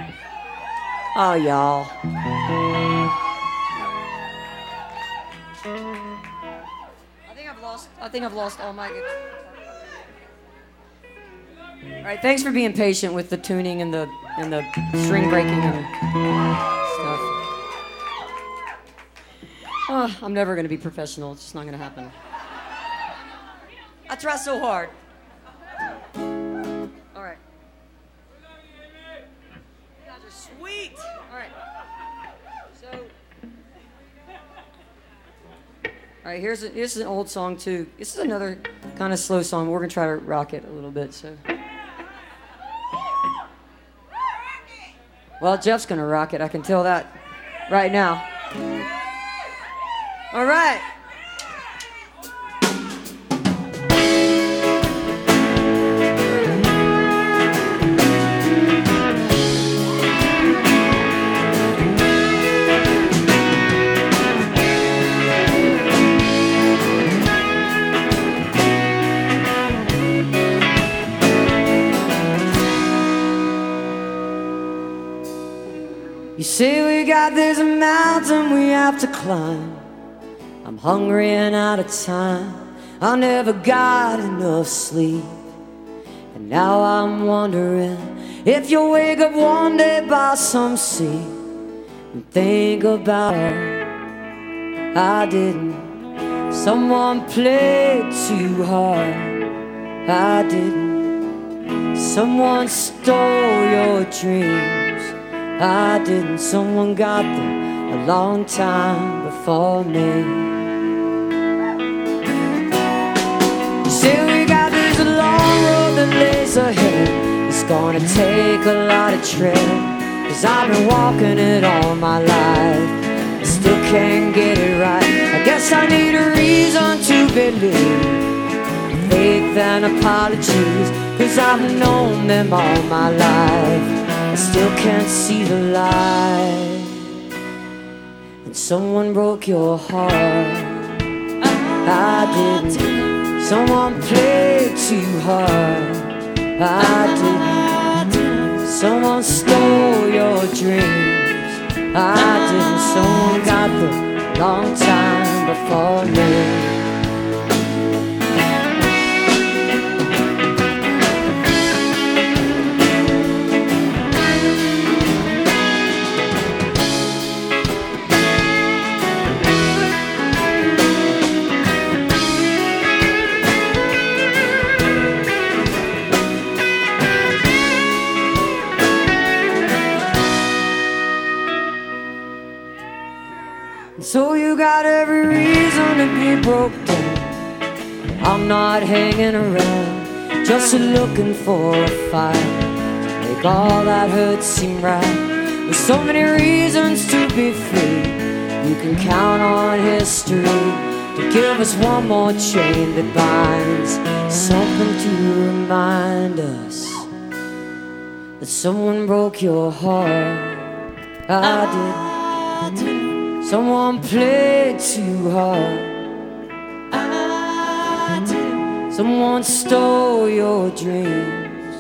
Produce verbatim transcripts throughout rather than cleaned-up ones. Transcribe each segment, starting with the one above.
Oh, y'all. I think I've lost. I think I've lost all my. All right. Thanks for being patient with the tuning and the and the string breaking and stuff. Oh, I'm never gonna be professional. It's just not gonna happen. I try so hard. All right. You guys are sweet. All right. So. All right. Here's a, here's an old song too. This is another kind of slow song. We're gonna try to rock it a little bit. So. Well, Jeff's gonna rock it. I can tell that right now. All right. You say we got this mountain we have to climb. I'm hungry and out of time. I never got enough sleep. And now I'm wondering if you'll wake up one day by some sea and think about her. I didn't. Someone played too hard. I didn't. Someone stole your dreams. I didn't. Someone got them a long time before me. You say we got this long road that lays ahead. It's gonna take a lot of tread, 'cause I've been walking it all my life. I still can't get it right. I guess I need a reason to believe. Faith and apologies, 'cause I've known them all my life. I still can't see the light. And someone broke your heart. I didn't. Someone played too hard. I didn't. Someone stole your dreams. I didn't. Someone got them a long time before me. So you got every reason to be broke down. I'm not hanging around, just looking for a fight to make all that hurt seem right. With so many reasons to be free, you can count on history to give us one more chain that binds. Something to remind us that someone broke your heart. I did. Someone played too hard. I did. Someone stole your dreams.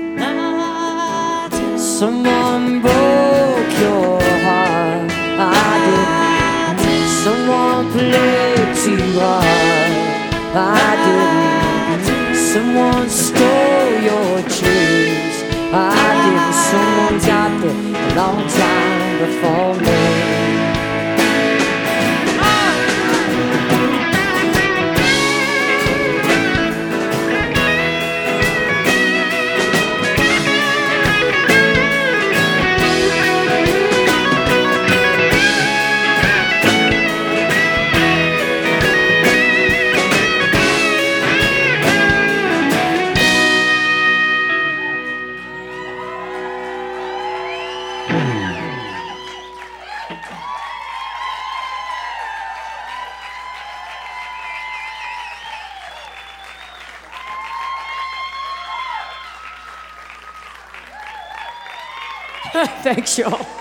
I did. Someone broke your heart. I did. Someone played too hard. I didn't. Someone stole your dreams. I didn't. Someone got there a long time before me. Thanks, y'all.